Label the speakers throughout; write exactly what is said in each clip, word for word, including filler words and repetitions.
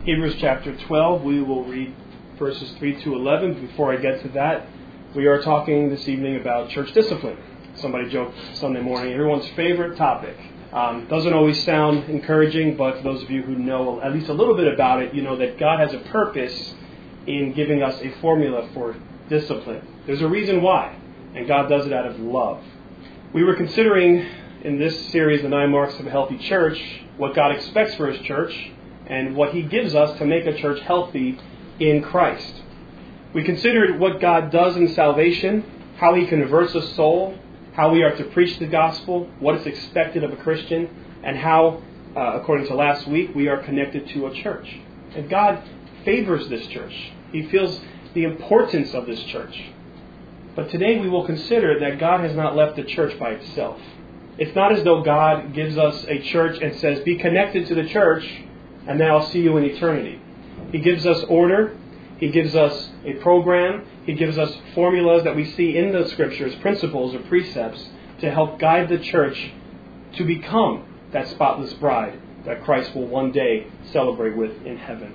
Speaker 1: Hebrews chapter twelve, we will read verses three to eleven. Before I get to that, we are talking this evening about church discipline. Somebody joked Sunday morning, everyone's favorite topic. Um, doesn't always sound encouraging, but for those of you who know at least a little bit about it, you know that God has a purpose in giving us a formula for discipline. There's a reason why, and God does it out of love. We were considering in this series, The Nine Marks of a Healthy Church, what God expects for His church and what He gives us to make a church healthy in Christ. We considered what God does in salvation, how He converts a soul, how we are to preach the gospel, what is expected of a Christian, and how, uh, according to last week, we are connected to a church. And God favors this church. He feels the importance of this church. But today we will consider that God has not left the church by itself. It's not as though God gives us a church and says, be connected to the church, and then I'll see you in eternity. He gives us order. He gives us a program. He gives us formulas that we see in the Scriptures, principles or precepts, to help guide the church to become that spotless bride that Christ will one day celebrate with in heaven.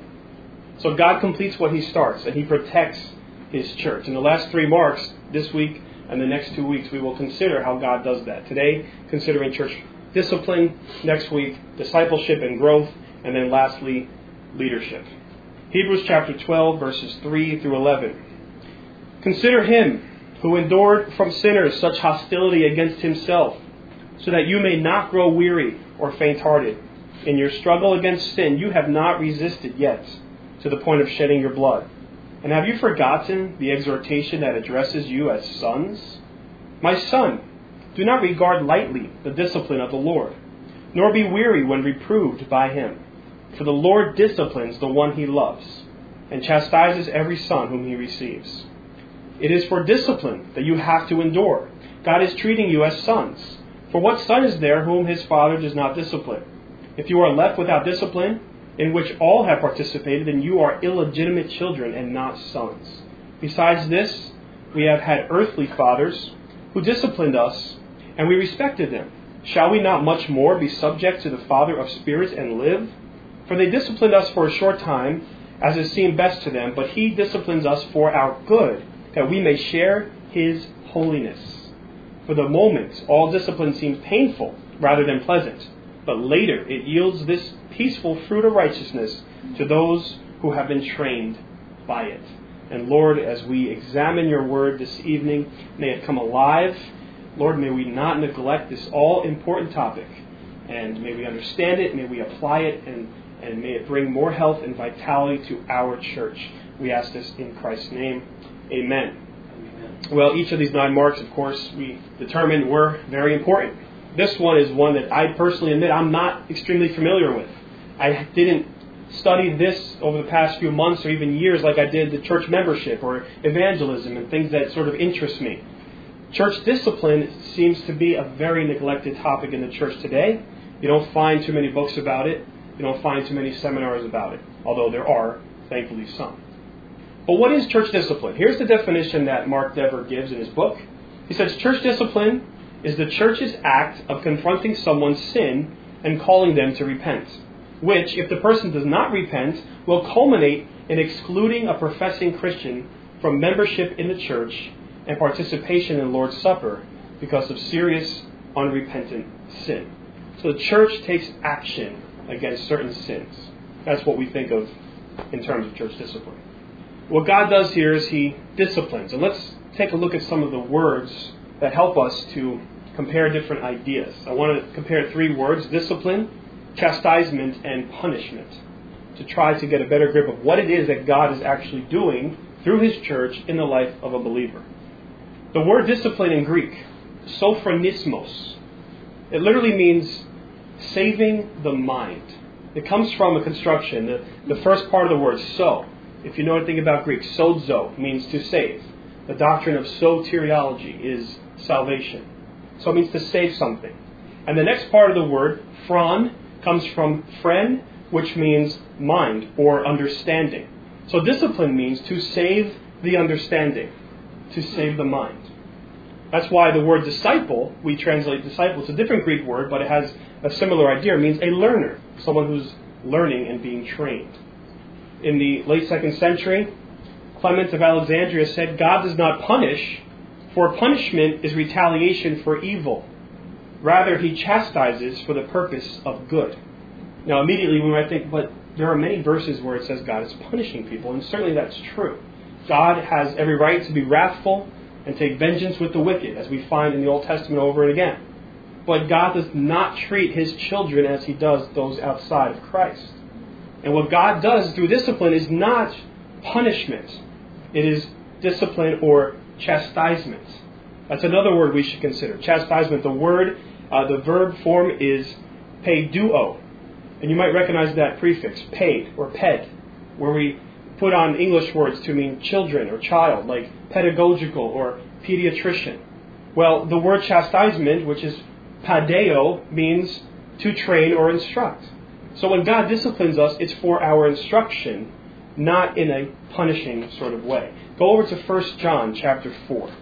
Speaker 1: So God completes what He starts, and He protects His church. In the last three marks, this week and the next two weeks, we will consider how God does that. Today, considering church discipline. Next week, discipleship and growth. And then lastly, leadership. Hebrews chapter twelve, verses three through eleven. Consider Him who endured from sinners such hostility against Himself, so that you may not grow weary or faint-hearted. In your struggle against sin, you have not resisted yet to the point of shedding your blood. And have you forgotten the exhortation that addresses you as sons? My son, do not regard lightly the discipline of the Lord, nor be weary when reproved by Him. For the Lord disciplines the one He loves, and chastises every son whom He receives. It is for discipline that you have to endure. God is treating you as sons. For what son is there whom his father does not discipline? If you are left without discipline, in which all have participated, then you are illegitimate children and not sons. Besides this, we have had earthly fathers who disciplined us, and we respected them. Shall we not much more be subject to the Father of spirits and live? For they disciplined us for a short time, as it seemed best to them, but He disciplines us for our good, that we may share His holiness. For the moment, all discipline seems painful rather than pleasant, but later it yields this peaceful fruit of righteousness to those who have been trained by it. And Lord, as we examine Your Word this evening, may it come alive. Lord, may we not neglect this all-important topic, and may we understand it, may we apply it, and And may it bring more health and vitality to our church. We ask this in Christ's name. Amen. Amen. Well, each of these nine marks, of course, we determined were very important. This one is one that I personally admit I'm not extremely familiar with. I didn't study this over the past few months or even years like I did the church membership or evangelism and things that sort of interest me. Church discipline seems to be a very neglected topic in the church today. You don't find too many books about it. You don't find too many seminars about it, although there are, thankfully, some. But what is church discipline? Here's the definition that Mark Dever gives in his book. He says, church discipline is the church's act of confronting someone's sin and calling them to repent, which, if the person does not repent, will culminate in excluding a professing Christian from membership in the church and participation in the Lord's Supper because of serious, unrepentant sin. So the church takes action against certain sins. That's what we think of in terms of church discipline. What God does here is He disciplines. And let's take a look at some of the words that help us to compare different ideas. I want to compare three words: discipline, chastisement, and punishment, to try to get a better grip of what it is that God is actually doing through His church in the life of a believer. The word discipline in Greek, sophronismos, it literally means saving the mind. It comes from a construction. The, the first part of the word, so. If you know anything about Greek, sozo means to save. The doctrine of soteriology is salvation. So it means to save something. And the next part of the word, phron, comes from phren, which means mind or understanding. So discipline means to save the understanding, to save the mind. That's why the word disciple, we translate disciple. It's a different Greek word, but it has a similar idea. It means a learner, someone who's learning and being trained. in the late second century, Clement of Alexandria said, God does not punish, for punishment is retaliation for evil. Rather, he chastises for the purpose of good. Now, immediately we might think, but there are many verses where it says God is punishing people, and certainly that's true. God has every right to be wrathful and take vengeance with the wicked, as we find in the Old Testament over and again. But God does not treat his children as he does those outside of Christ. And what God does through discipline is not punishment. It is discipline or chastisement. That's another word we should consider. Chastisement, the word, uh, the verb form is paiduo. And you might recognize that prefix, paid or ped, where we put on English words to mean children or child, like pedagogical or pediatrician. Well, the word chastisement, which is padeo, means to train or instruct. So when God disciplines us, it's for our instruction, not in a punishing sort of way. Go over to First John chapter four.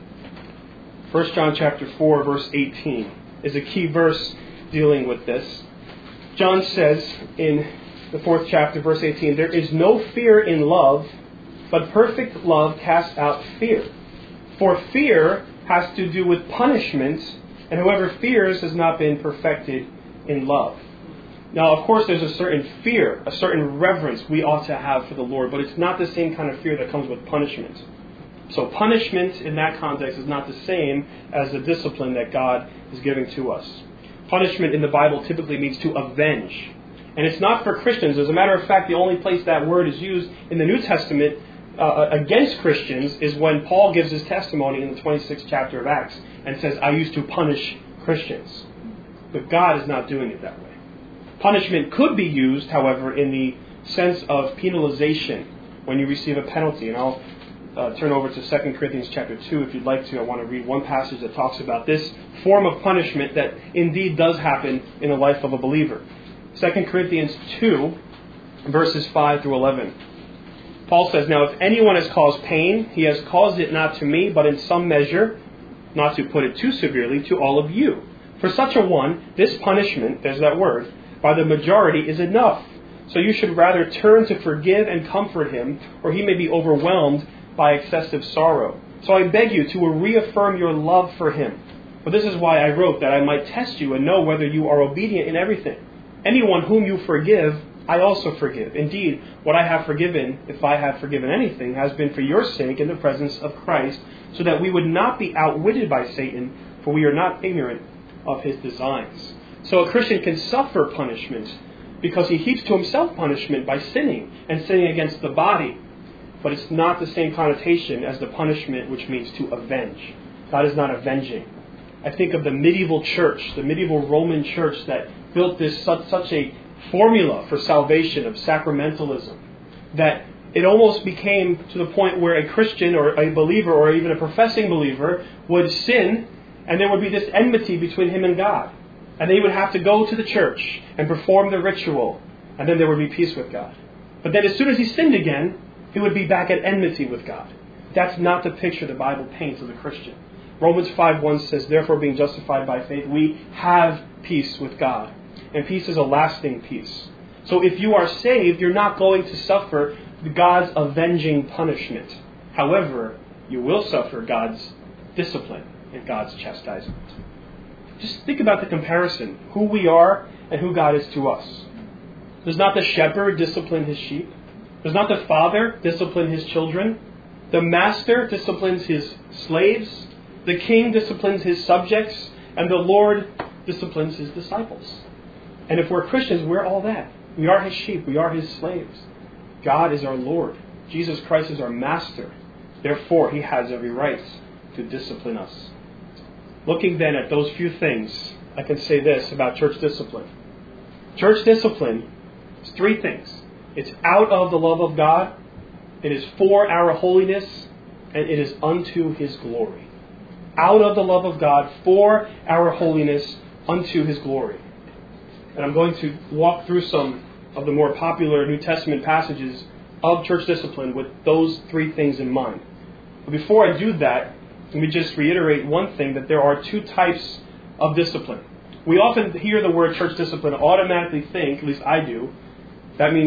Speaker 1: First John chapter four, verse eighteen is a key verse dealing with this. John says in the fourth chapter, verse eighteen, there is no fear in love, but perfect love casts out fear. For fear has to do with punishment, and whoever fears has not been perfected in love. Now, of course, there's a certain fear, a certain reverence we ought to have for the Lord, but it's not the same kind of fear that comes with punishment. So punishment in that context is not the same as the discipline that God is giving to us. Punishment in the Bible typically means to avenge. And it's not for Christians. As a matter of fact, the only place that word is used in the New Testament uh, against Christians is when Paul gives his testimony in the twenty-sixth chapter of Acts and says, I used to punish Christians. But God is not doing it that way. Punishment could be used, however, in the sense of penalization when you receive a penalty. And I'll uh, turn over to Second Corinthians chapter two if you'd like to. I want to read one passage that talks about this form of punishment that indeed does happen in the life of a believer. Second Corinthians two, verses five through eleven. Paul says, now if anyone has caused pain, he has caused it not to me, but in some measure, not to put it too severely, to all of you. For such a one, this punishment, there's that word, by the majority is enough. So you should rather turn to forgive and comfort him, or he may be overwhelmed by excessive sorrow. So I beg you to reaffirm your love for him. For this is why I wrote, that I might test you and know whether you are obedient in everything. Anyone whom you forgive, I also forgive. Indeed, what I have forgiven, if I have forgiven anything, has been for your sake in the presence of Christ, so that we would not be outwitted by Satan, for we are not ignorant of his designs. So a Christian can suffer punishment because he heaps to himself punishment by sinning and sinning against the body. But it's not the same connotation as the punishment which means to avenge. God is not avenging. I think of the medieval church, the medieval Roman church that built this such, such a formula for salvation of sacramentalism that it almost became to the point where a Christian or a believer or even a professing believer would sin, and there would be this enmity between him and God. And they would have to go to the church and perform the ritual, and then there would be peace with God. But then as soon as he sinned again, he would be back at enmity with God. That's not the picture the Bible paints of the Christian. Romans five one says, therefore being justified by faith, we have peace with God. And peace is a lasting peace. So if you are saved, you're not going to suffer God's avenging punishment. However, you will suffer God's discipline and God's chastisement. Just think about the comparison, who we are and who God is to us. Does not the shepherd discipline his sheep? Does not the father discipline his children? The master disciplines his slaves. The king disciplines his subjects. And the Lord disciplines his disciples. And if we're Christians, we're all that. We are his sheep. We are his slaves. God is our Lord. Jesus Christ is our master. Therefore, he has every right to discipline us. Looking then at those few things, I can say this about church discipline. Church discipline is three things. It's out of the love of God, it is for our holiness, and it is unto his glory. Out of the love of God, for our holiness, unto his glory. And I'm going to walk through some of the more popular New Testament passages of church discipline with those three things in mind. But before I do that, let me just reiterate one thing, that there are two types of discipline. We often hear the word church discipline, automatically think, at least I do, that means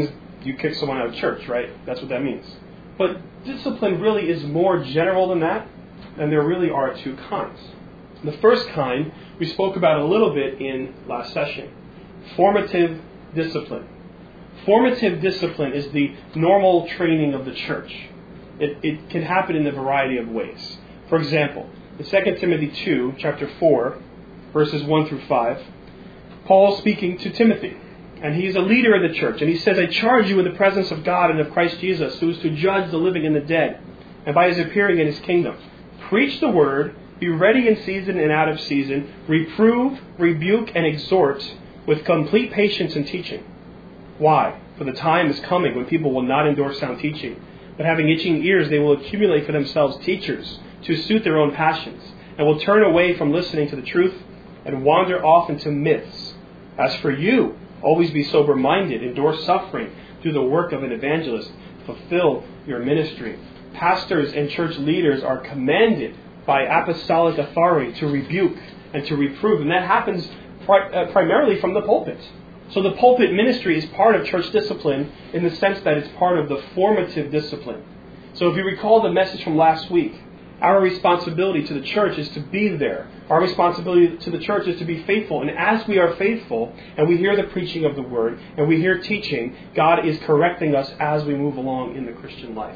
Speaker 1: you kick someone out of church, right? That's what that means. But discipline really is more general than that, and there really are two kinds. The first kind we spoke about a little bit in last session. Formative discipline. Formative discipline is the normal training of the church. It, it can happen in a variety of ways. For example, in Second Timothy two, chapter four, verses one through five, Paul is speaking to Timothy, and he's a leader in the church, and he says, I charge you in the presence of God and of Christ Jesus, who is to judge the living and the dead, and by his appearing in his kingdom. Preach the word, be ready in season and out of season, reprove, rebuke, and exhort with complete patience and teaching. Why? For the time is coming when people will not endure sound teaching, but having itching ears they will accumulate for themselves teachers to suit their own passions, and will turn away from listening to the truth and wander off into myths. As for you, always be sober-minded, endure suffering, do the work of an evangelist, fulfill your ministry. Pastors and church leaders are commanded by apostolic authority to rebuke and to reprove, and that happens pri- uh, primarily from the pulpit. So the pulpit ministry is part of church discipline in the sense that it's part of the formative discipline. So if you recall the message from last week, our responsibility to the church is to be there. Our responsibility to the church is to be faithful. And as we are faithful, and we hear the preaching of the word, and we hear teaching, God is correcting us as we move along in the Christian life.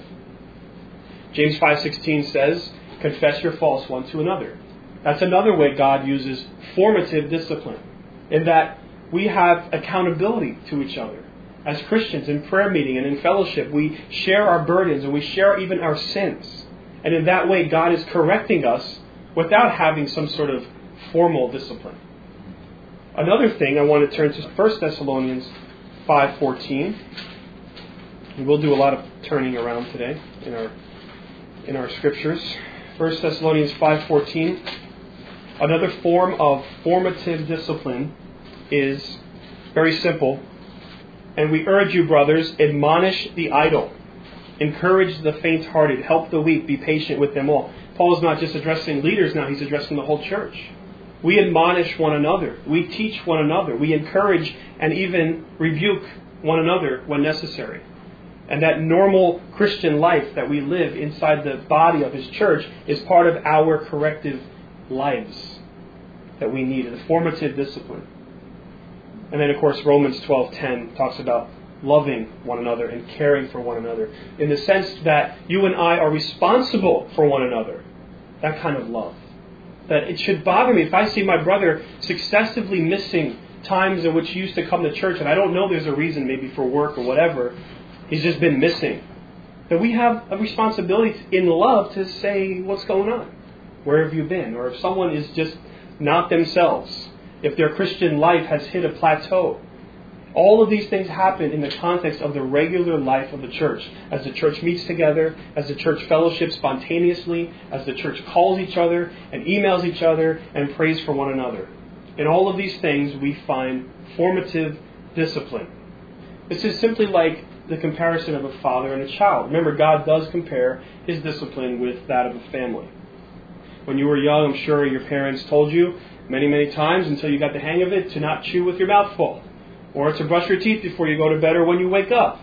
Speaker 1: James five sixteen says, confess your faults one to another. That's another way God uses formative discipline, in that we have accountability to each other. As Christians, in prayer meeting and in fellowship, we share our burdens and we share even our sins. And in that way, God is correcting us without having some sort of formal discipline. Another thing, I want to turn to First Thessalonians five fourteen. We will do a lot of turning around today in our in our scriptures. First Thessalonians five fourteen. Another form of formative discipline is very simple. And we urge you, brothers, admonish the idle, encourage the faint-hearted, help the weak, be patient with them all. Paul is not just addressing leaders now, he's addressing the whole church. We admonish one another, we teach one another, we encourage and even rebuke one another when necessary. And that normal Christian life that we live inside the body of his church is part of our corrective lives that we need, the formative discipline. And then, of course, Romans twelve ten talks about loving one another and caring for one another, in the sense that you and I are responsible for one another. That kind of love. That it should bother me if I see my brother successively missing times in which he used to come to church, and I don't know there's a reason, maybe for work or whatever, he's just been missing. That we have a responsibility in love to say, what's going on? Where have you been? Or if someone is just not themselves, if their Christian life has hit a plateau. All of these things happen in the context of the regular life of the church. As the church meets together, as the church fellowships spontaneously, as the church calls each other and emails each other and prays for one another. In all of these things we find formative discipline. This is simply like the comparison of a father and a child. Remember, God does compare his discipline with that of a family. When you were young, I'm sure your parents told you many, many times until you got the hang of it to not chew with your mouth full, or to brush your teeth before you go to bed or when you wake up,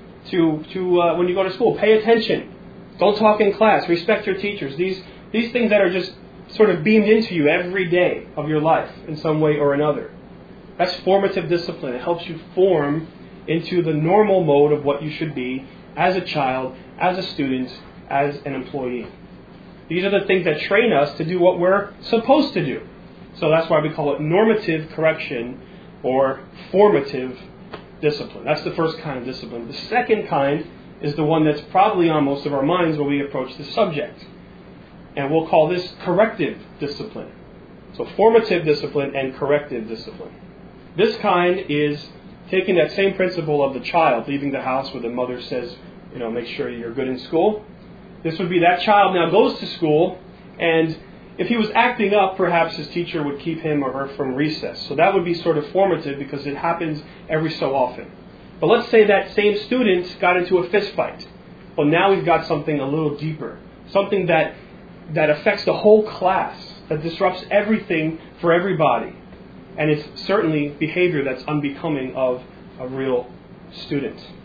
Speaker 1: to to uh, when you go to school. Pay attention. Don't talk in class. Respect your teachers. These these things that are just sort of beamed into you every day of your life in some way or another. That's formative discipline. It helps you form into the normal mode of what you should be as a child, as a student, as an employee. These are the things that train us to do what we're supposed to do. So that's why we call it normative correction or formative discipline. That's the first kind of discipline. The second kind is the one that's probably on most of our minds when we approach this subject. And we'll call this corrective discipline. So formative discipline and corrective discipline. This kind is taking that same principle of the child leaving the house where the mother says, you know, make sure you're good in school. This would be that child now goes to school, and if he was acting up, perhaps his teacher would keep him or her from recess. So that would be sort of formative because it happens every so often. But let's say that same student got into a fist fight. Well, now we've got something a little deeper. Something that, that affects the whole class, that disrupts everything for everybody. And it's certainly behavior that's unbecoming of a real student.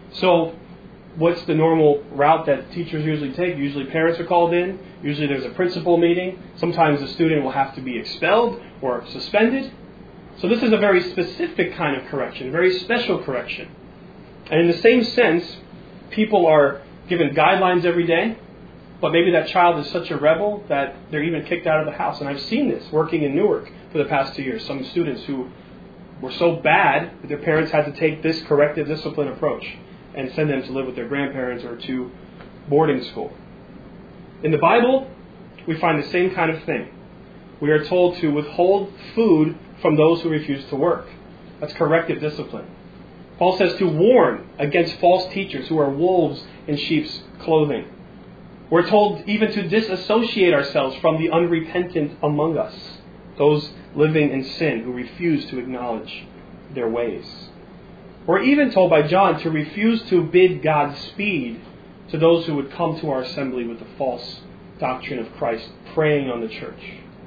Speaker 1: So what's the normal route that teachers usually take? Usually parents are called in. Usually there's a principal meeting. Sometimes the student will have to be expelled or suspended. So this is a very specific kind of correction, a very special correction. And in the same sense, people are given guidelines every day, but maybe that child is such a rebel that they're even kicked out of the house. And I've seen this working in Newark for the past two years. Some students who were so bad that their parents had to take this corrective discipline approach and send them to live with their grandparents or to boarding school. In the Bible, we find the same kind of thing. We are told to withhold food from those who refuse to work. That's corrective discipline. Paul says to warn against false teachers who are wolves in sheep's clothing. We're told even to disassociate ourselves from the unrepentant among us, those living in sin who refuse to acknowledge their ways. We're even told by John to refuse to bid Godspeed to those who would come to our assembly with the false doctrine of Christ, preying on the church.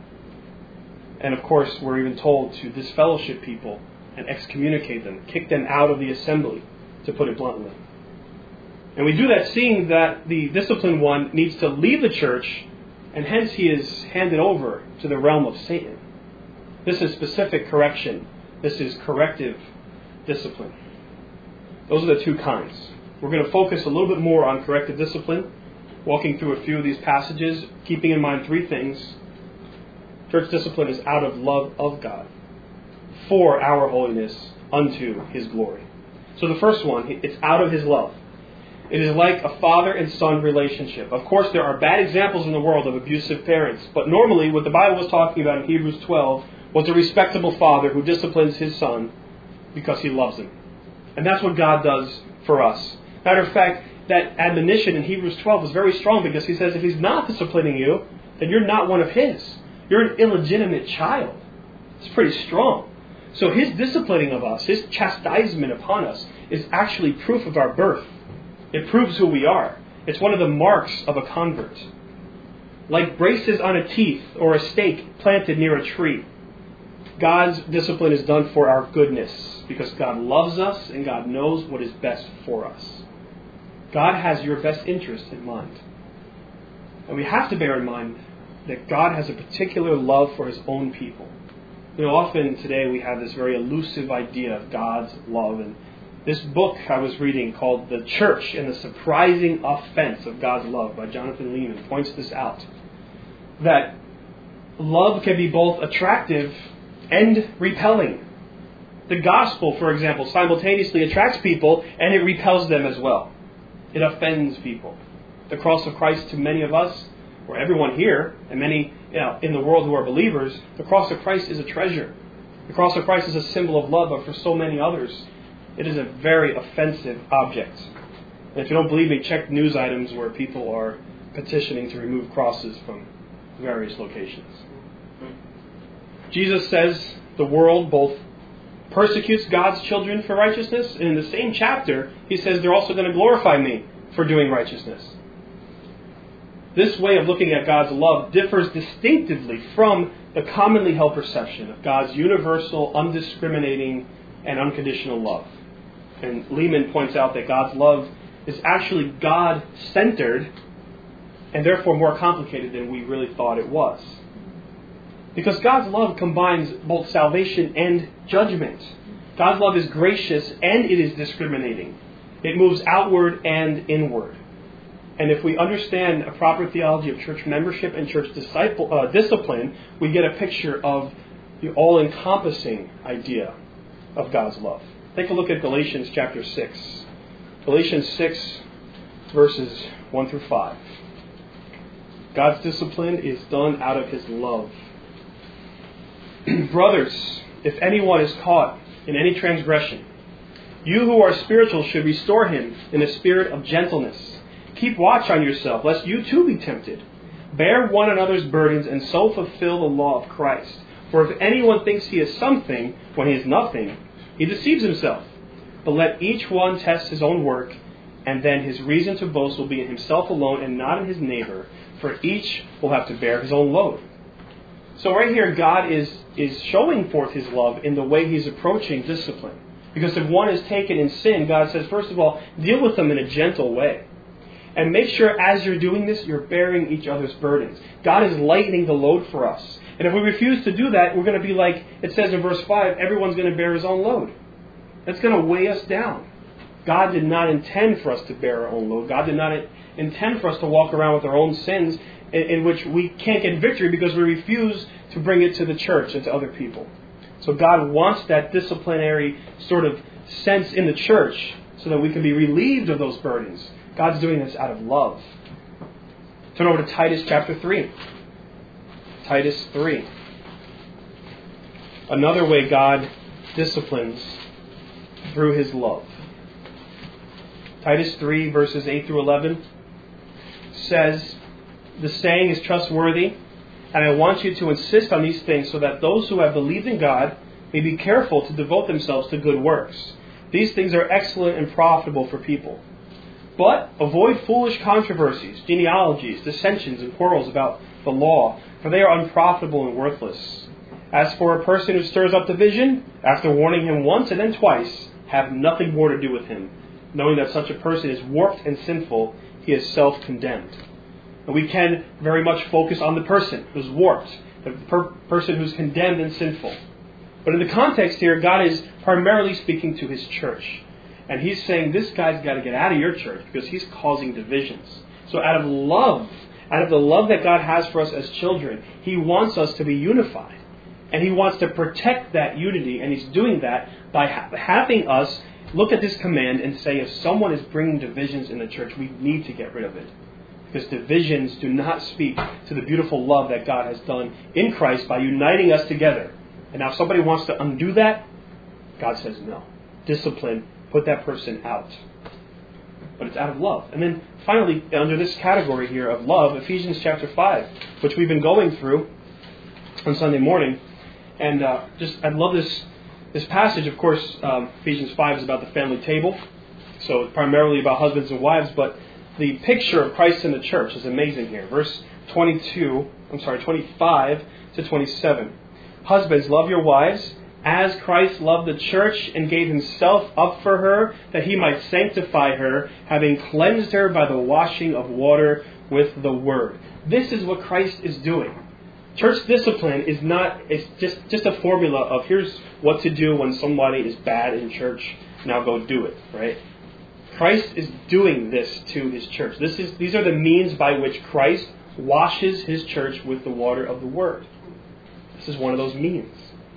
Speaker 1: And of course, we're even told to disfellowship people and excommunicate them, kick them out of the assembly, to put it bluntly. And we do that seeing that the disciplined one needs to leave the church, and hence he is handed over to the realm of Satan. This is specific correction. This is corrective discipline. Those are the two kinds. We're going to focus a little bit more on corrective discipline, walking through a few of these passages, keeping in mind three things. Church discipline is out of love of God, for our holiness, unto His glory. So the first one, it's out of His love. It is like a father and son relationship. Of course, there are bad examples in the world of abusive parents, but normally what the Bible was talking about in Hebrews twelve was a respectable father who disciplines his son because he loves him. And that's what God does for us. Matter of fact, that admonition in Hebrews twelve is very strong because he says if He's not disciplining you, then you're not one of His. You're an illegitimate child. It's pretty strong. So His disciplining of us, His chastisement upon us, is actually proof of our birth. It proves who we are. It's one of the marks of a convert. Like braces on a teeth or a stake planted near a tree, God's discipline is done for our goodness because God loves us and God knows what is best for us. God has your best interest in mind. And we have to bear in mind that God has a particular love for His own people. You know, often today we have this very elusive idea of God's love. And this book I was reading called The Church and the Surprising Offense of God's Love by Jonathan Leeman points this out. That love can be both attractive and repelling. The gospel, for example, simultaneously attracts people and it repels them as well. It offends people. The cross of Christ to many of us, or everyone here, and many you know, in the world who are believers, the cross of Christ is a treasure. The cross of Christ is a symbol of love, but for so many others, it is a very offensive object. And if you don't believe me, check news items where people are petitioning to remove crosses from various locations. Jesus says the world both persecutes God's children for righteousness, and in the same chapter, He says they're also going to glorify me for doing righteousness. This way of looking at God's love differs distinctively from the commonly held perception of God's universal, undiscriminating, and unconditional love. And Lehman points out that God's love is actually God-centered and therefore more complicated than we really thought it was. Because God's love combines both salvation and judgment. God's love is gracious and it is discriminating. It moves outward and inward. And if we understand a proper theology of church membership and church disciple, uh, discipline, we get a picture of the all-encompassing idea of God's love. Take a look at Galatians chapter six. Galatians six, verses one through five. God's discipline is done out of His love. Brothers, if anyone is caught in any transgression, you who are spiritual should restore him in a spirit of gentleness. Keep watch on yourself, lest you too be tempted. Bear one another's burdens and so fulfill the law of Christ. For if anyone thinks he is something when he is nothing, he deceives himself. But let each one test his own work, and then his reason to boast will be in himself alone and not in his neighbor, for each will have to bear his own load. So right here, God is, is showing forth His love in the way He's approaching discipline. Because if one is taken in sin, God says, first of all, deal with them in a gentle way. And make sure as you're doing this, you're bearing each other's burdens. God is lightening the load for us. And if we refuse to do that, we're going to be like, it says in verse five, everyone's going to bear his own load. That's going to weigh us down. God did not intend for us to bear our own load. God did not intend for us to walk around with our own sins in, in which we can't get victory because we refuse to bring it to the church and to other people. So God wants that disciplinary sort of sense in the church so that we can be relieved of those burdens. God's doing this out of love. Turn over to Titus chapter three. Titus three. Another way God disciplines through his love. Titus three, verses eight through eleven says, the saying is trustworthy, and I want you to insist on these things so that those who have believed in God may be careful to devote themselves to good works. These things are excellent and profitable for people. But avoid foolish controversies, genealogies, dissensions, and quarrels about the law, for they are unprofitable and worthless. As for a person who stirs up division, after warning him once and then twice, have nothing more to do with him, knowing that such a person is warped and sinful, he is self-condemned. And we can very much focus on the person who's warped, the per- person who's condemned and sinful. But in the context here, God is primarily speaking to his church. And he's saying, this guy's got to get out of your church because he's causing divisions. So out of love, out of the love that God has for us as children, he wants us to be unified. And he wants to protect that unity. And he's doing that by ha- having us look at this command and say, if someone is bringing divisions in the church, we need to get rid of it. Because divisions do not speak to the beautiful love that God has done in Christ by uniting us together. And now if somebody wants to undo that, God says no. Discipline. Put that person out. But it's out of love. And then finally, under this category here of love, Ephesians chapter five, which we've been going through on Sunday morning. And uh, just I love this this passage. Of course, um, Ephesians five is about the family table. So it's primarily about husbands and wives. But the picture of Christ in the church is amazing here. Verse twenty-two, I'm sorry, twenty-five to twenty-seven. Husbands, love your wives, as Christ loved the church and gave himself up for her, that he might sanctify her, having cleansed her by the washing of water with the word. This is what Christ is doing. Church discipline is not, it's just, just a formula of here's what to do when somebody is bad in church, now go do it, right? Christ is doing this to his church. This is, these are the means by which Christ washes his church with the water of the word. This is one of those means.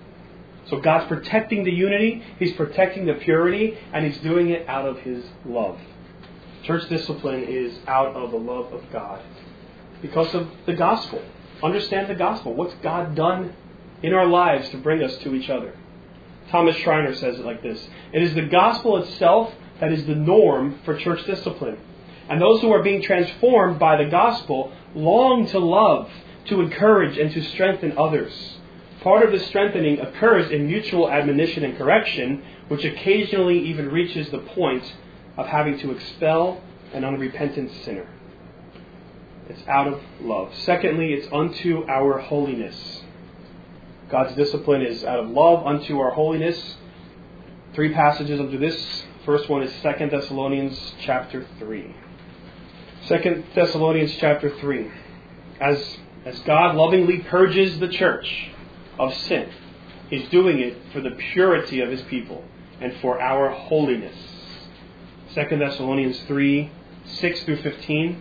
Speaker 1: So God's protecting the unity, he's protecting the purity, and he's doing it out of his love. Church discipline is out of the love of God because of the gospel. Understand the gospel. What's God done in our lives to bring us to each other? Thomas Schreiner says it like this. It is the gospel itself that is the norm for church discipline. And those who are being transformed by the gospel long to love, to encourage, and to strengthen others. Part of the strengthening occurs in mutual admonition and correction, which occasionally even reaches the point of having to expel an unrepentant sinner. It's out of love. Secondly, it's unto our holiness. God's discipline is out of love unto our holiness. Three passages under this. First one is Second Thessalonians chapter three. Second Thessalonians chapter three. As, as God lovingly purges the church of sin, he's doing it for the purity of his people and for our holiness. Second Thessalonians three, six through fifteen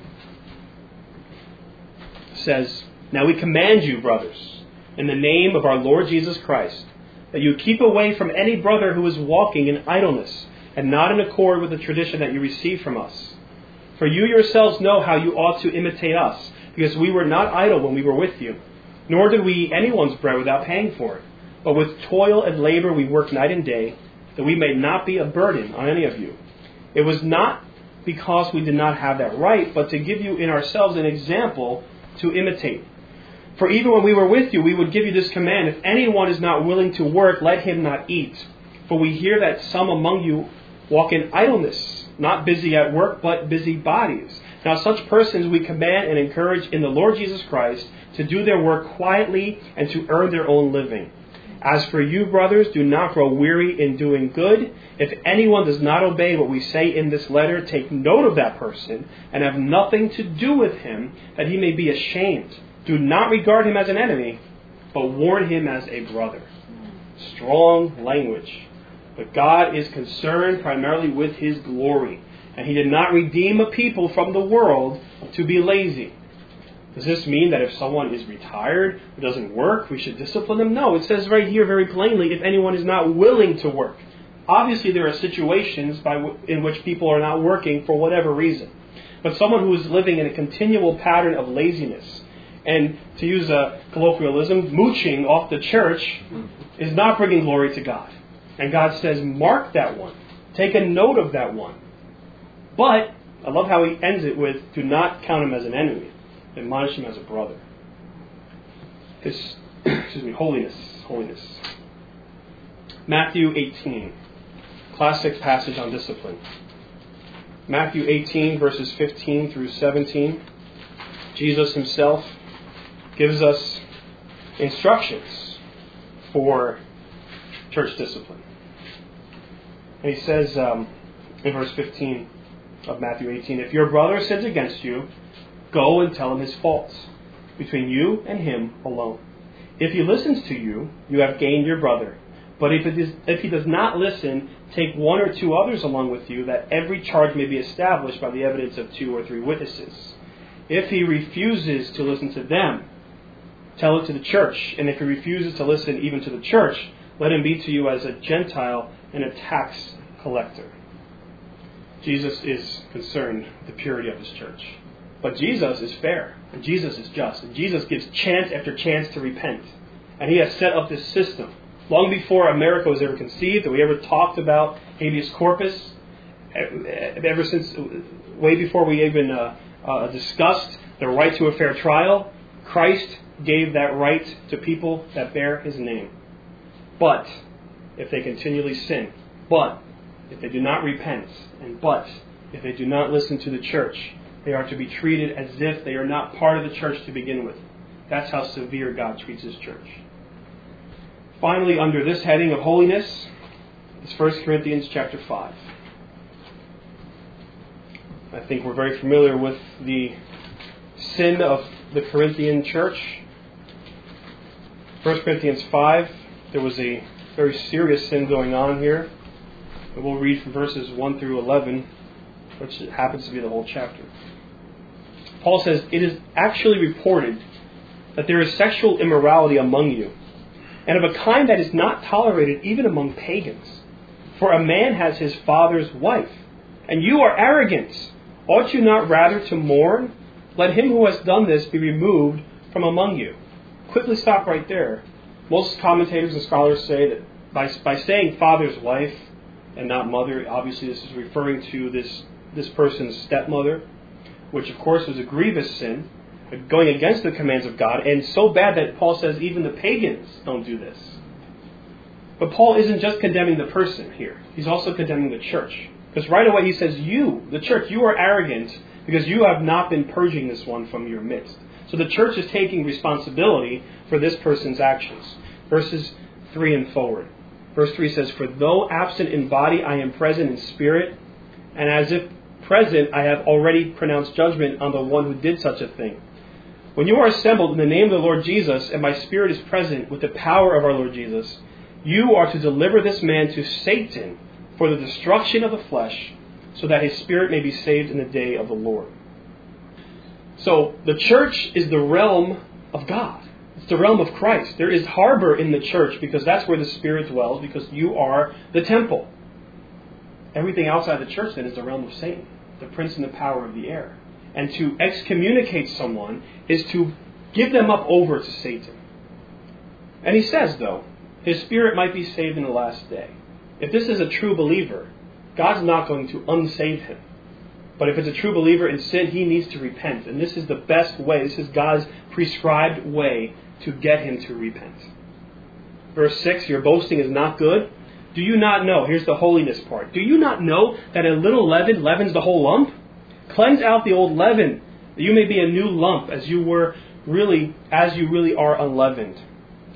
Speaker 1: says, Now we command you, brothers, in the name of our Lord Jesus Christ, that you keep away from any brother who is walking in idleness and not in accord with the tradition that you received from us. For you yourselves know how you ought to imitate us, because we were not idle when we were with you, nor did we eat anyone's bread without paying for it. But with toil and labor we worked night and day, that we may not be a burden on any of you. It was not because we did not have that right, but to give you in ourselves an example to imitate. For even when we were with you, we would give you this command, if anyone is not willing to work, let him not eat. For we hear that some among you walk in idleness, not busy at work, but busy bodies. Now such persons we command and encourage in the Lord Jesus Christ to do their work quietly and to earn their own living. As for you, brothers, do not grow weary in doing good. If anyone does not obey what we say in this letter, take note of that person and have nothing to do with him, that he may be ashamed. Do not regard him as an enemy, but warn him as a brother. Strong language. But God is concerned primarily with his glory. And he did not redeem a people from the world to be lazy. Does this mean that if someone is retired, who doesn't work, we should discipline them? No, it says right here very plainly, if anyone is not willing to work. Obviously, there are situations by w- in which people are not working for whatever reason. But someone who is living in a continual pattern of laziness, and to use a colloquialism, mooching off the church, is not bringing glory to God. And God says, mark that one. Take a note of that one. But, I love how he ends it with, do not count him as an enemy. Admonish him as a brother. His, excuse me, holiness, holiness. Matthew eighteen, classic passage on discipline. Matthew eighteen, verses fifteen through seventeen. Jesus himself gives us instructions for church discipline. And he says um, in verse fifteen of Matthew eighteen, if your brother sins against you, go and tell him his faults, between you and him alone. If he listens to you, you have gained your brother. But if, it is, if he does not listen, take one or two others along with you, that every charge may be established by the evidence of two or three witnesses. If he refuses to listen to them, tell it to the church. And if he refuses to listen even to the church, let him be to you as a Gentile and a tax collector. Jesus is concerned with the purity of his church. But Jesus is fair, and Jesus is just, and Jesus gives chance after chance to repent. And he has set up this system. Long before America was ever conceived, that we ever talked about habeas corpus, ever since, way before we even uh, uh, discussed the right to a fair trial, Christ gave that right to people that bear his name. But if they continually sin, but if they do not repent, and but if they do not listen to the church, they are to be treated as if they are not part of the church to begin with. That's how severe God treats his church. Finally, under this heading of holiness, is First Corinthians chapter five. I think we're very familiar with the sin of the Corinthian church. First Corinthians five, there was a very serious sin going on here. We'll read from verses one through eleven, which happens to be the whole chapter. Paul says, it is actually reported that there is sexual immorality among you, and of a kind that is not tolerated even among pagans. For a man has his father's wife, and you are arrogant. Ought you not rather to mourn? Let him who has done this be removed from among you. Quickly stop right there. Most commentators and scholars say that by, by saying father's wife and not mother, obviously this is referring to this, this person's stepmother, which of course was a grievous sin, going against the commands of God, and so bad that Paul says even the pagans don't do this. But Paul isn't just condemning the person here. He's also condemning the church. Because right away he says, you, the church, you are arrogant because you have not been purging this one from your midst. So the church is taking responsibility for this person's actions. Verses three and forward. Verse three says, for though absent in body, I am present in spirit, and as if present, I have already pronounced judgment on the one who did such a thing. When you are assembled in the name of the Lord Jesus, and my spirit is present with the power of our Lord Jesus, you are to deliver this man to Satan for the destruction of the flesh, so that his spirit may be saved in the day of the Lord. So the church is the realm of God. It's the realm of Christ. There is harbor in the church because that's where the Spirit dwells, because you are the temple. Everything outside the church then is the realm of Satan, the prince and the power of the air. And to excommunicate someone is to give them up over to Satan. And he says, though, his spirit might be saved in the last day. If this is a true believer, God's not going to unsave him. But if it's a true believer in sin, he needs to repent. And this is the best way. This is God's prescribed way to get him to repent. Verse six, your boasting is not good. Do you not know? Here's the holiness part. Do you not know that a little leaven leavens the whole lump? Cleanse out the old leaven, that you may be a new lump, as you were really, as you really are unleavened.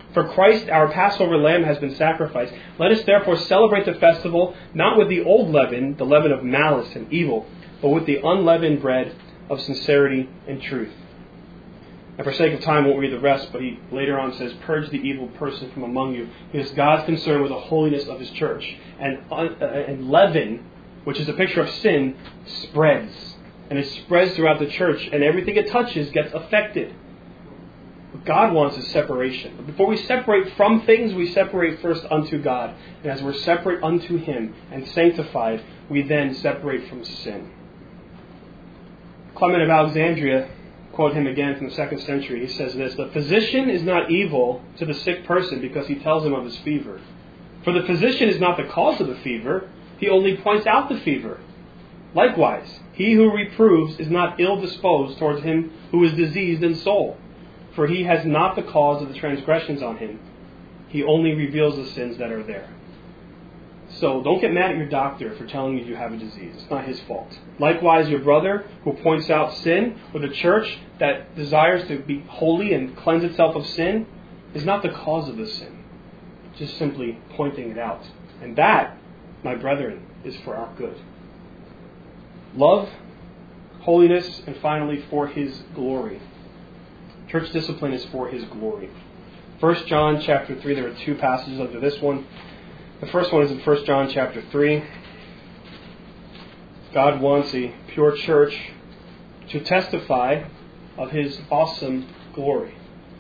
Speaker 1: For Christ, our Passover lamb, has been sacrificed. Let us therefore celebrate the festival, not with the old leaven, the leaven of malice and evil, but with the unleavened bread of sincerity and truth. And for sake of time, I won't read the rest, but he later on says, purge the evil person from among you, because God's concerned with the holiness of His church. And, uh, and leaven, which is a picture of sin, spreads. And it spreads throughout the church, and everything it touches gets affected. What God wants is separation. But before we separate from things, we separate first unto God. And as we're separate unto Him and sanctified, we then separate from sin. Clement of Alexandria, quote him again from the second century, he says this: the physician is not evil to the sick person because he tells him of his fever. For the physician is not the cause of the fever, he only points out the fever. Likewise, he who reproves is not ill disposed towards him who is diseased in soul. For he has not the cause of the transgressions on him. He only reveals the sins that are there. So don't get mad at your doctor for telling you you have a disease. It's not his fault. Likewise, your brother who points out sin, or the church that desires to be holy and cleanse itself of sin, is not the cause of the sin. Just simply pointing it out. And that, my brethren, is for our good. Love, holiness, and finally for His glory. Church discipline is for His glory. First John chapter three, there are two passages under this one. The first one is in First John chapter three. God wants a pure church to testify of His awesome glory.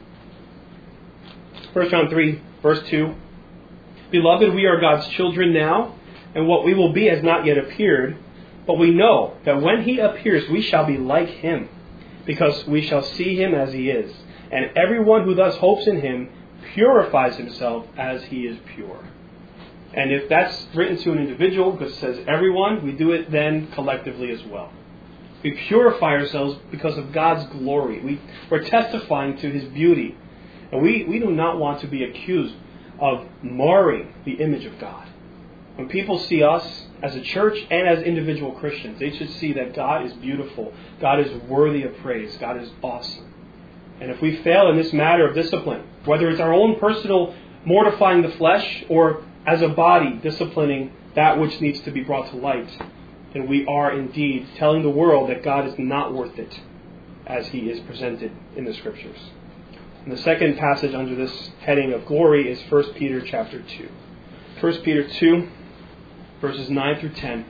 Speaker 1: First John three, verse two. Beloved, we are God's children now, and what we will be has not yet appeared. But we know that when He appears, we shall be like Him, because we shall see Him as He is. And everyone who thus hopes in Him purifies himself as He is pure. And if that's written to an individual, because it says everyone, we do it then collectively as well. We purify ourselves because of God's glory. We, we're testifying to His beauty. And we, we do not want to be accused of marring the image of God. When people see us as a church and as individual Christians, they should see that God is beautiful. God is worthy of praise. God is awesome. And if we fail in this matter of discipline, whether it's our own personal mortifying the flesh or as a body disciplining that which needs to be brought to light, then we are indeed telling the world that God is not worth it as He is presented in the Scriptures. And the second passage under this heading of glory is First Peter chapter two. First Peter two, verses nine through ten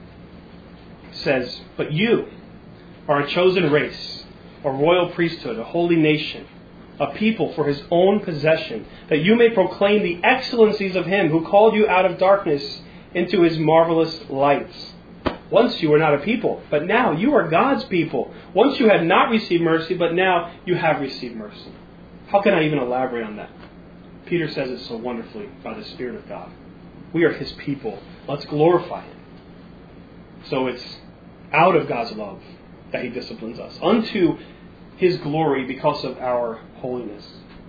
Speaker 1: says, But you are a chosen race, a royal priesthood, a holy nation, a people for His own possession, that you may proclaim the excellencies of Him who called you out of darkness into His marvelous lights. Once you were not a people, but now you are God's people. Once you had not received mercy, but now you have received mercy. How can I even elaborate on that? Peter says it so wonderfully by the Spirit of God. We are His people. Let's glorify Him. So it's out of God's love that He disciplines us, unto His glory because of our holiness.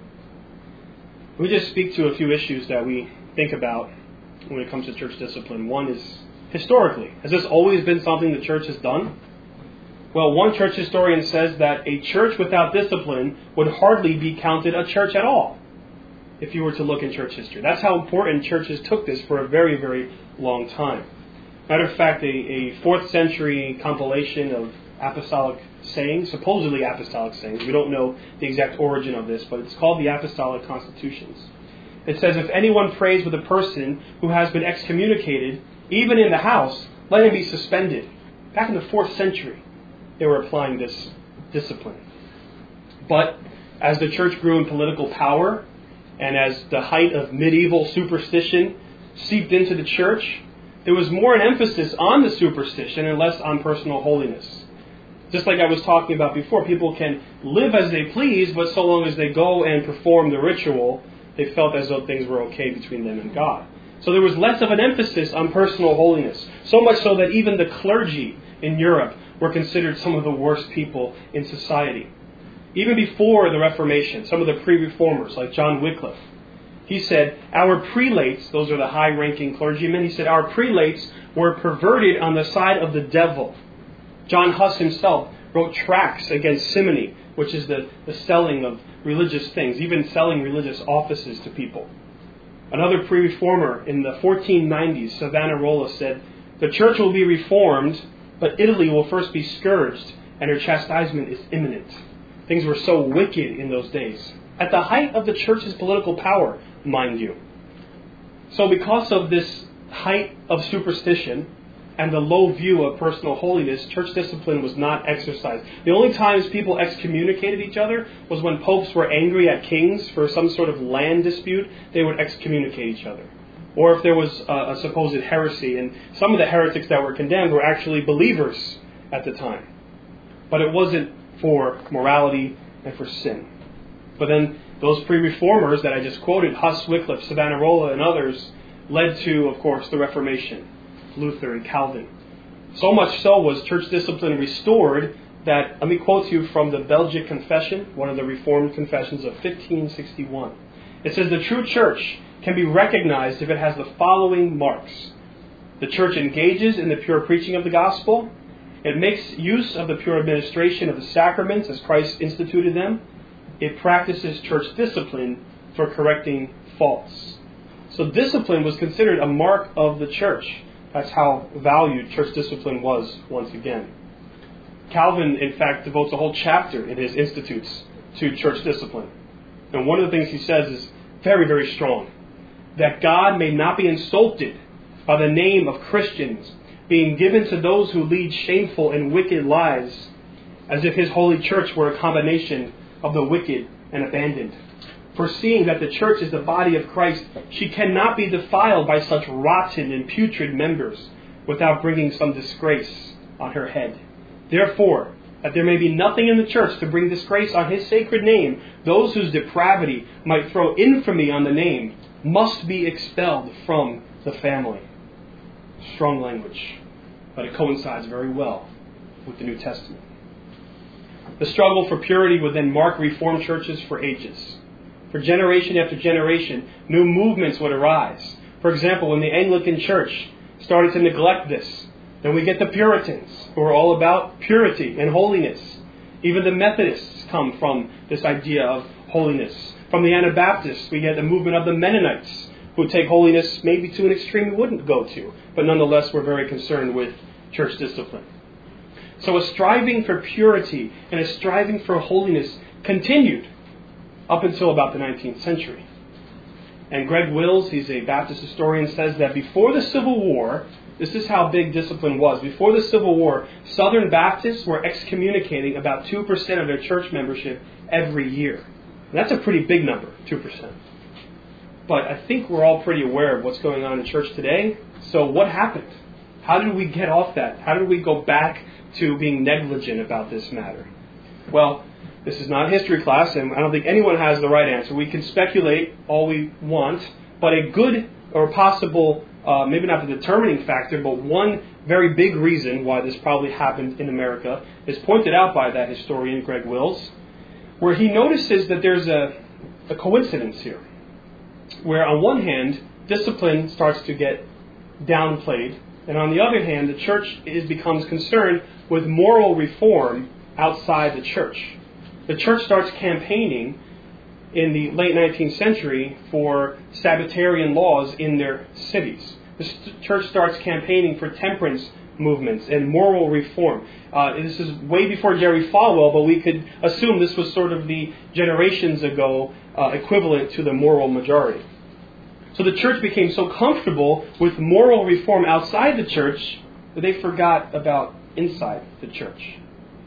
Speaker 1: We just speak to a few issues that we think about when it comes to church discipline. One is, historically, has this always been something the church has done? Well, one church historian says that a church without discipline would hardly be counted a church at all, if you were to look in church history. That's how important churches took this for a very, very long time. Matter of fact, a, a fourth century compilation of apostolic sayings, supposedly apostolic sayings, we don't know the exact origin of this, but it's called the Apostolic Constitutions. It says, if anyone prays with a person who has been excommunicated, even in the house, let him be suspended. Back in the fourth century, they were applying this discipline. But as the church grew in political power, and as the height of medieval superstition seeped into the church, there was more an emphasis on the superstition and less on personal holiness. Just like I was talking about before, people can live as they please, but so long as they go and perform the ritual, they felt as though things were okay between them and God. So there was less of an emphasis on personal holiness, so much so that even the clergy in Europe were considered some of the worst people in society. Even before the Reformation, some of the pre-reformers, like John Wycliffe, he said, our prelates, those are the high-ranking clergymen, he said, our prelates were perverted on the side of the devil. John Huss himself wrote tracts against simony, which is the, the selling of religious things, even selling religious offices to people. Another pre-reformer in the fourteen nineties, Savonarola, said, "The church will be reformed, but Italy will first be scourged, and her chastisement is imminent." Things were so wicked in those days. At the height of the church's political power, mind you. So because of this height of superstition and the low view of personal holiness, church discipline was not exercised. The only times people excommunicated each other was when popes were angry at kings for some sort of land dispute. They would excommunicate each other. Or if there was a, a supposed heresy, and some of the heretics that were condemned were actually believers at the time. But it wasn't for morality and for sin. But then those pre-reformers that I just quoted, Huss, Wycliffe, Savonarola, and others, led to, of course, the Reformation, Luther and Calvin. So much so was church discipline restored that, let me quote you from the Belgic Confession, one of the Reformed confessions of fifteen sixty-one. It says, "The true church can be recognized if it has the following marks. The church engages in the pure preaching of the gospel. It makes use of the pure administration of the sacraments as Christ instituted them. It practices church discipline for correcting faults." So discipline was considered a mark of the church. That's how valued church discipline was once again. Calvin, in fact, devotes a whole chapter in his Institutes to church discipline. And one of the things he says is very, very strong. That God may not be insulted by the name of Christians being given to those who lead shameful and wicked lives, as if his holy church were a combination of the wicked and abandoned. Foreseeing that the church is the body of Christ, she cannot be defiled by such rotten and putrid members without bringing some disgrace on her head. Therefore, that there may be nothing in the church to bring disgrace on his sacred name, those whose depravity might throw infamy on the name must be expelled from the family. Strong language, but it coincides very well with the New Testament. The struggle for purity would then mark Reformed churches for ages. For generation after generation, new movements would arise. For example, when the Anglican Church started to neglect this, then we get the Puritans, who are all about purity and holiness. Even the Methodists come from this idea of holiness. From the Anabaptists, we get the movement of the Mennonites, who take holiness maybe to an extreme we wouldn't go to, but nonetheless we're very concerned with church discipline. So a striving for purity and a striving for holiness continued up until about the nineteenth century. And Greg Wills, he's a Baptist historian, says that before the Civil War, this is how big discipline was. Before the Civil War, Southern Baptists were excommunicating about two percent of their church membership every year. And that's a pretty big number, two percent. But I think we're all pretty aware of what's going on in church today. So what happened? How did we get off that? How did we go back to being negligent about this matter? Well, this is not a history class, and I don't think anyone has the right answer. We can speculate all we want, but a good or possible, uh, maybe not the determining factor, but one very big reason why this probably happened in America is pointed out by that historian, Greg Wills, where he notices that there's a, a coincidence here, where on one hand, discipline starts to get downplayed, and on the other hand, the church is, becomes concerned with moral reform outside the church. The church starts campaigning in the late nineteenth century for Sabbatarian laws in their cities. The church starts campaigning for temperance movements and moral reform. Uh, this is way before Jerry Falwell, but we could assume this was sort of the generations ago uh, equivalent to the moral majority. So the church became so comfortable with moral reform outside the church that they forgot about inside the church.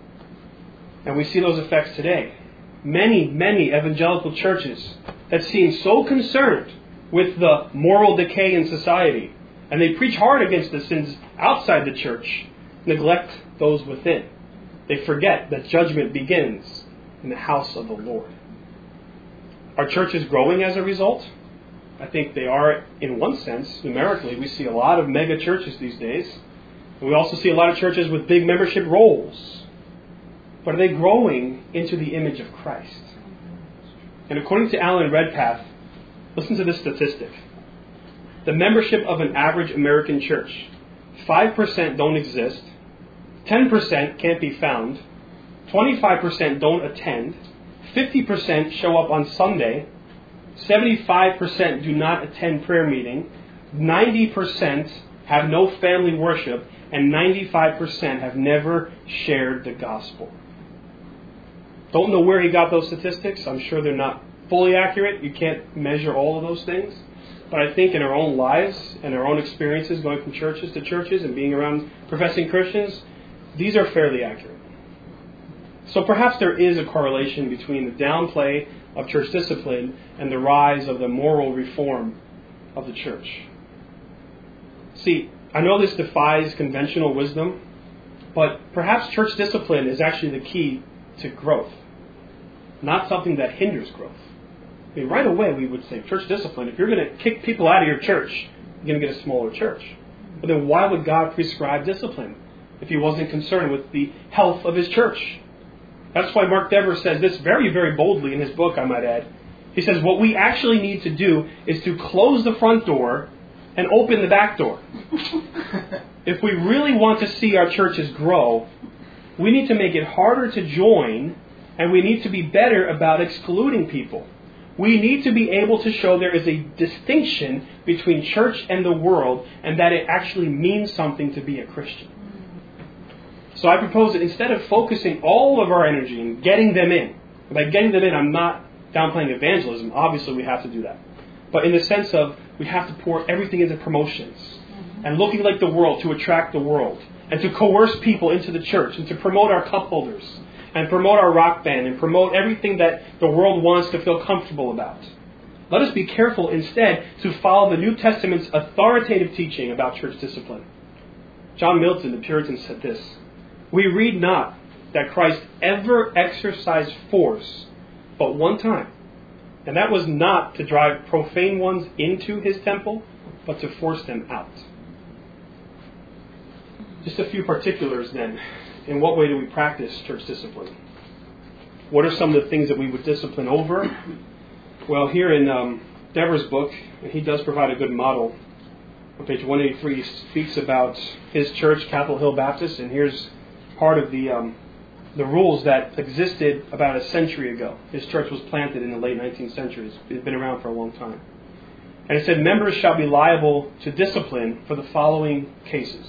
Speaker 1: And we see those effects today. Many, many evangelical churches that seem so concerned with the moral decay in society, and they preach hard against the sins outside the church, neglect those within. They forget that judgment begins in the house of the Lord. Are churches growing as a result? I think they are in one sense. Numerically, we see a lot of mega churches these days. And we also see a lot of churches with big membership rolls. But are they growing into the image of Christ? And according to Alan Redpath, listen to this statistic. The membership of an average American church, five percent don't exist, ten percent can't be found, twenty-five percent don't attend, fifty percent show up on Sunday, seventy-five percent do not attend prayer meeting, ninety percent have no family worship, and ninety-five percent have never shared the gospel. Don't know where he got those statistics. I'm sure they're not fully accurate. You can't measure all of those things. But I think in our own lives and our own experiences going from churches to churches and being around professing Christians, these are fairly accurate. So perhaps there is a correlation between the downplay of church discipline and the rise of the moral reform of the church. See, I know this defies conventional wisdom, but perhaps church discipline is actually the key to growth, not something that hinders growth. I mean, right away we would say church discipline, if you're going to kick people out of your church, you're going to get a smaller church. But then why would God prescribe discipline if he wasn't concerned with the health of his church? That's why Mark Dever says this very, very boldly in his book, I might add. He says, what we actually need to do is to close the front door and open the back door. If we really want to see our churches grow, we need to make it harder to join, and we need to be better about excluding people. We need to be able to show there is a distinction between church and the world, and that it actually means something to be a Christian. So I propose that instead of focusing all of our energy in getting them in, by getting them in, I'm not downplaying evangelism. Obviously, we have to do that. But in the sense of we have to pour everything into promotions and looking like the world to attract the world and to coerce people into the church and to promote our cup holders and promote our rock band and promote everything that the world wants to feel comfortable about. Let us be careful instead to follow the New Testament's authoritative teaching about church discipline. John Milton, the Puritan, said this: "We read not that Christ ever exercised force but one time, and that was not to drive profane ones into his temple, but to force them out." Just a few particulars then. In what way do we practice church discipline? What are some of the things that we would discipline over? Well, here in um, Dever's book, and he does provide a good model. On page one eighty-three, he speaks about his church, Capitol Hill Baptist, and here's part of the um, the rules that existed about a century ago. His church was planted in the late nineteenth century. It's been around for a long time. And it said, members shall be liable to discipline for the following cases: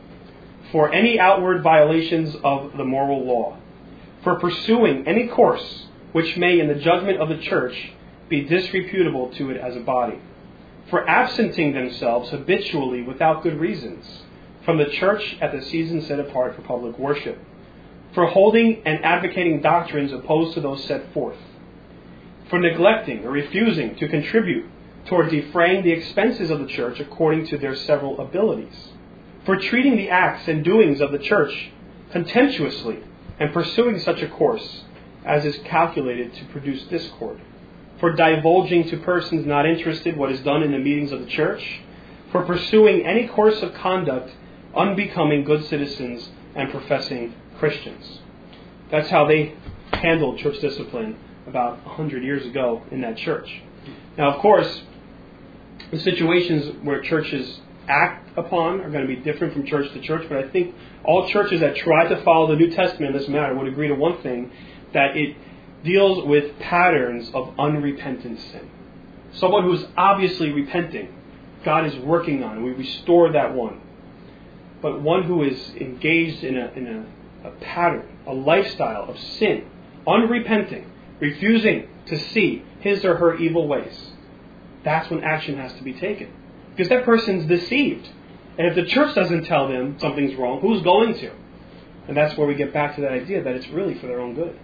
Speaker 1: for any outward violations of the moral law, for pursuing any course which may, in the judgment of the church, be disreputable to it as a body, for absenting themselves habitually without good reasons from the church at the season set apart for public worship, for holding and advocating doctrines opposed to those set forth, for neglecting or refusing to contribute toward defraying the expenses of the church according to their several abilities, for treating the acts and doings of the church contemptuously and pursuing such a course as is calculated to produce discord, for divulging to persons not interested what is done in the meetings of the church, for pursuing any course of conduct unbecoming good citizens and professing Christians. That's how they handled church discipline about a hundred years ago in that church. Now, of course, the situations where churches act upon are going to be different from church to church, but I think all churches that try to follow the New Testament in this matter would agree to one thing, that it deals with patterns of unrepentant sin. Someone who's obviously repenting, God is working on, and we restore that one. But one who is engaged in a, in a, a pattern, a lifestyle of sin, unrepenting, refusing to see his or her evil ways, that's when action has to be taken. Because that person's deceived. And if the church doesn't tell them something's wrong, who's going to? And that's where we get back to that idea that it's really for their own good.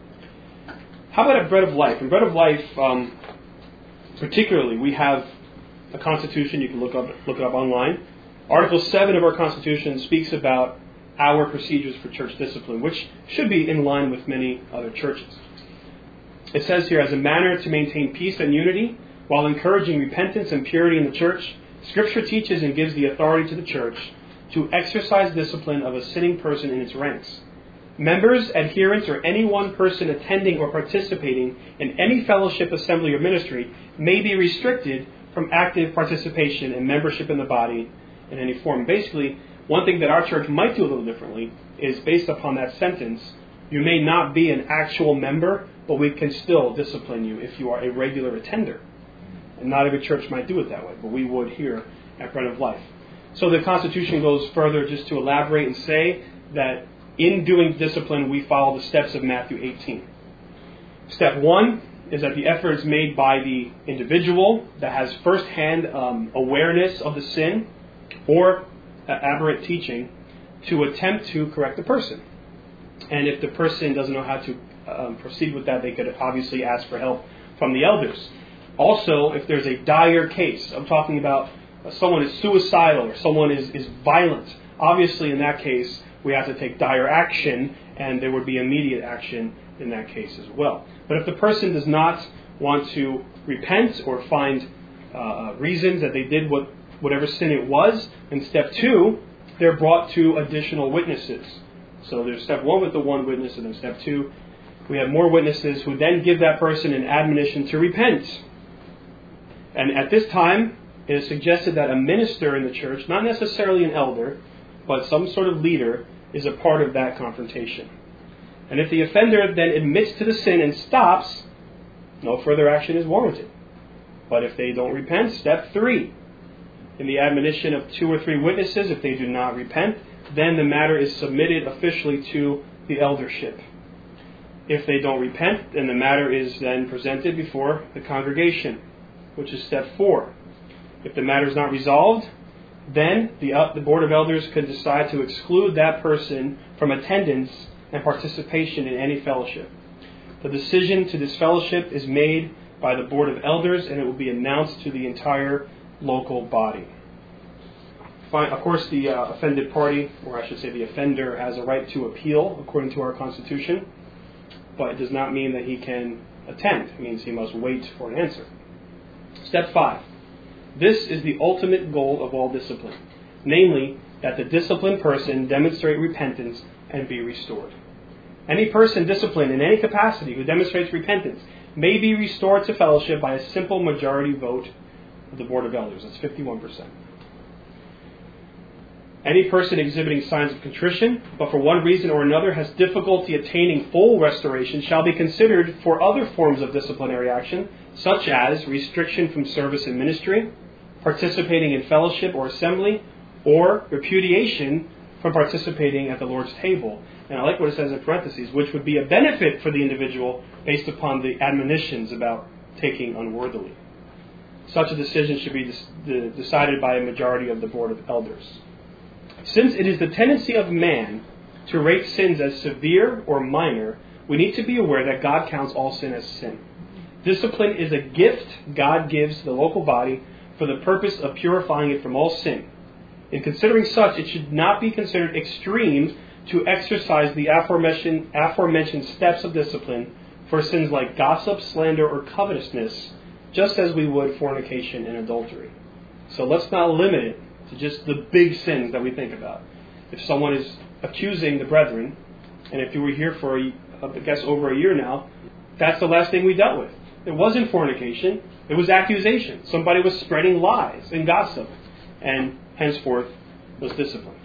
Speaker 1: How about at Bread of Life? In Bread of Life, um, particularly, we have a constitution. You can look up look it up online. Article seven of our Constitution speaks about our procedures for church discipline, which should be in line with many other churches. It says here, as a manner to maintain peace and unity while encouraging repentance and purity in the church, Scripture teaches and gives the authority to the church to exercise discipline of a sitting person in its ranks. Members, adherents, or any one person attending or participating in any fellowship, assembly, or ministry may be restricted from active participation and membership in the body in any form. Basically, one thing that our church might do a little differently is, based upon that sentence, You may not be an actual member, but we can still discipline you if you are a regular attender. And not every church might do it that way, but we would here at Bread of Life. So the Constitution goes further just to elaborate and say that in doing discipline, we follow the steps of Matthew eighteen. Step one is that the effort is made by the individual that has firsthand um, awareness of the sin or uh, aberrant teaching to attempt to correct the person. And if the person doesn't know how to um, proceed with that, they could obviously ask for help from the elders. Also, if there's a dire case, I'm talking about uh, someone is suicidal or someone is, is violent, obviously in that case we have to take dire action, and there would be immediate action in that case as well. But if the person does not want to repent or find uh, reasons that they did what whatever sin it was, in step two, they're brought to additional witnesses. So there's step one with the one witness, and then step two, we have more witnesses who then give that person an admonition to repent. And at this time, it is suggested that a minister in the church, not necessarily an elder, but some sort of leader, is a part of that confrontation. And if the offender then admits to the sin and stops, no further action is warranted. But if they don't repent, step three, in the admonition of two or three witnesses, if they do not repent, then the matter is submitted officially to the eldership. If they don't repent, then the matter is then presented before the congregation, which is step four. If the matter is not resolved, then the, uh, the Board of Elders could decide to exclude that person from attendance and participation in any fellowship. The decision to disfellowship is made by the Board of Elders, and it will be announced to the entire local body. Fine, of course, the uh, offended party, or I should say the offender, has a right to appeal according to our Constitution, but it does not mean that he can attend. It means he must wait for an answer. Step five. This is the ultimate goal of all discipline, namely that the disciplined person demonstrate repentance and be restored. Any person disciplined in any capacity who demonstrates repentance may be restored to fellowship by a simple majority vote of the Board of Elders. That's fifty-one percent. Any person exhibiting signs of contrition, but for one reason or another has difficulty attaining full restoration, shall be considered for other forms of disciplinary action, such as restriction from service and ministry, participating in fellowship or assembly, or repudiation from participating at the Lord's table. And I like what it says in parentheses, which would be a benefit for the individual based upon the admonitions about taking unworthily. Such a decision should be decided by a majority of the Board of Elders. Since it is the tendency of man to rate sins as severe or minor, we need to be aware that God counts all sin as sin. Discipline is a gift God gives to the local body for the purpose of purifying it from all sin. In considering such, it should not be considered extreme to exercise the aforementioned, aforementioned steps of discipline for sins like gossip, slander, or covetousness, just as we would fornication and adultery. So let's not limit it to just the big sins that we think about. If someone is accusing the brethren, and if you were here for, I guess, over a year now, that's the last thing we dealt with. It wasn't fornication. It was accusation. Somebody was spreading lies and gossip, and henceforth was disciplined.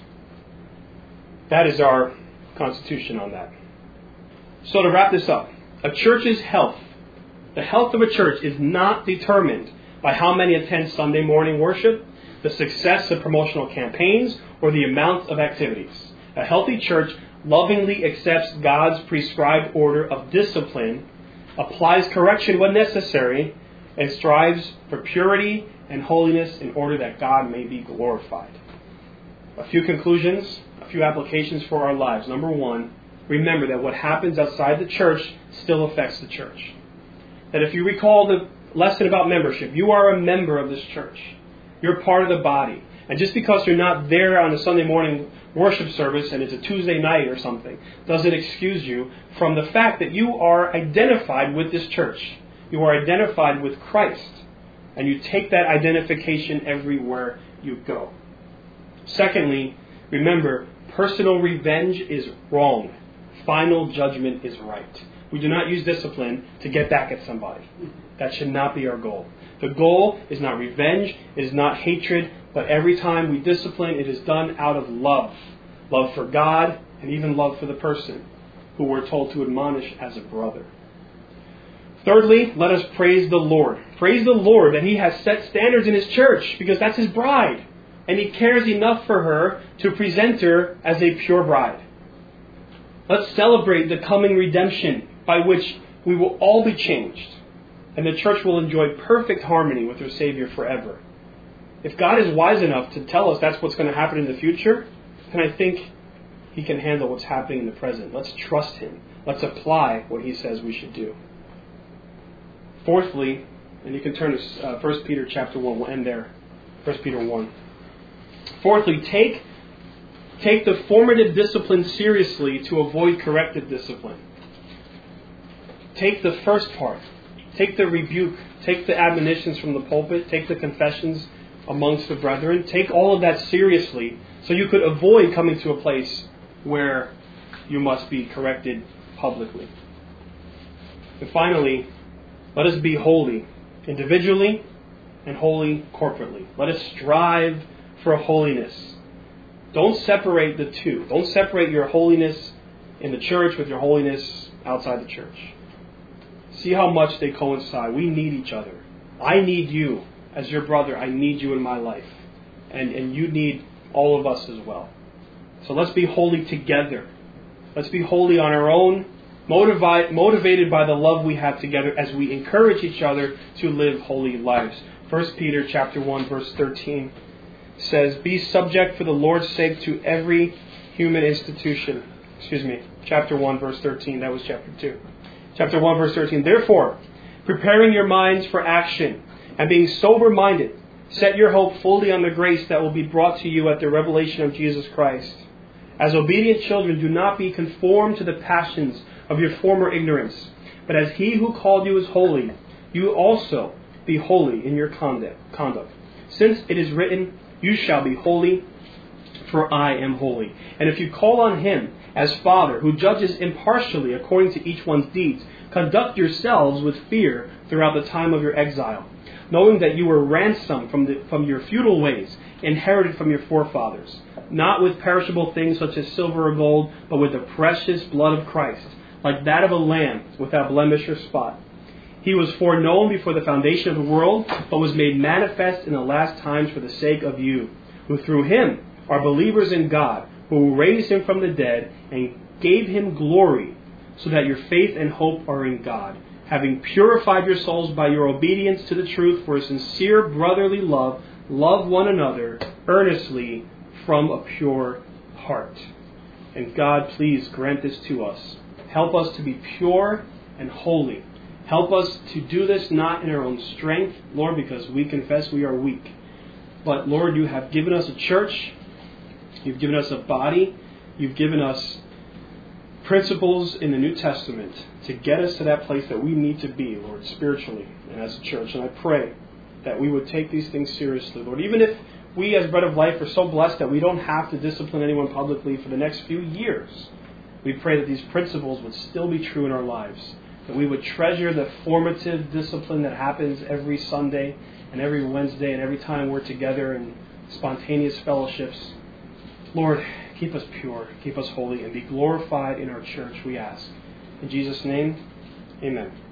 Speaker 1: That is our constitution on that. So to wrap this up, a church's health, the health of a church is not determined by how many attend Sunday morning worship, the success of promotional campaigns, or the amount of activities. A healthy church lovingly accepts God's prescribed order of discipline, applies correction when necessary, and strives for purity and holiness in order that God may be glorified. A few conclusions, a few applications for our lives. Number one, remember that what happens outside the church still affects the church. That if you recall the lesson about membership, you are a member of this church. You're part of the body. And just because you're not there on a Sunday morning worship service and it's a Tuesday night or something, doesn't excuse you from the fact that you are identified with this church. You are identified with Christ. And you take that identification everywhere you go. Secondly, remember, personal revenge is wrong. Final judgment is right. We do not use discipline to get back at somebody. That should not be our goal. The goal is not revenge, it is not hatred, but every time we discipline, it is done out of love. Love for God and even love for the person who we're told to admonish as a brother. Thirdly, let us praise the Lord. Praise the Lord that He has set standards in His church, because that's His bride. And He cares enough for her to present her as a pure bride. Let's celebrate the coming redemption by which we will all be changed. And the church will enjoy perfect harmony with her Savior forever. If God is wise enough to tell us that's what's going to happen in the future, then I think He can handle what's happening in the present. Let's trust Him. Let's apply what He says we should do. Fourthly, and you can turn to uh, First Peter chapter one. We'll end there. First Peter one. Fourthly, take, take the formative discipline seriously to avoid corrective discipline. Take the first part. Take the rebuke. Take the admonitions from the pulpit. Take the confessions amongst the brethren. Take all of that seriously so you could avoid coming to a place where you must be corrected publicly. And finally, let us be holy individually and holy corporately. Let us strive for holiness. Don't separate the two. Don't separate your holiness in the church with your holiness outside the church. See how much they coincide. We need each other. I need you as your brother. I need you in my life. And, and you need all of us as well. So let's be holy together. Let's be holy on our own, motivi- motivated by the love we have together as we encourage each other to live holy lives. First Peter chapter one, verse thirteen says, "Be subject for the Lord's sake to every human institution." Excuse me, chapter one, verse thirteen. That was chapter two. Chapter one, verse thirteen. "Therefore, preparing your minds for action and being sober-minded, set your hope fully on the grace that will be brought to you at the revelation of Jesus Christ. As obedient children, do not be conformed to the passions of your former ignorance, but as He who called you is holy, you also be holy in your conduct. conduct. Since it is written, 'You shall be holy, for I am holy.' And if you call on Him as Father, who judges impartially according to each one's deeds, conduct yourselves with fear throughout the time of your exile, knowing that you were ransomed from, the, from your futile ways, inherited from your forefathers, not with perishable things such as silver or gold, but with the precious blood of Christ, like that of a lamb without blemish or spot. He was foreknown before the foundation of the world, but was made manifest in the last times for the sake of you, who through Him are believers in God, who raised Him from the dead and gave Him glory, so that your faith and hope are in God, having purified your souls by your obedience to the truth for a sincere brotherly love, love one another earnestly from a pure heart." And God, please grant this to us. Help us to be pure and holy. Help us to do this not in our own strength, Lord, because we confess we are weak. But Lord, you have given us a church. You've given us a body. You've given us principles in the New Testament to get us to that place that we need to be, Lord, spiritually and as a church. And I pray that we would take these things seriously, Lord. Even if we as Bread of Life are so blessed that we don't have to discipline anyone publicly for the next few years, we pray that these principles would still be true in our lives, that we would treasure the formative discipline that happens every Sunday and every Wednesday and every time we're together in spontaneous fellowships. Lord, keep us pure, keep us holy, and be glorified in our church, we ask. In Jesus' name, amen.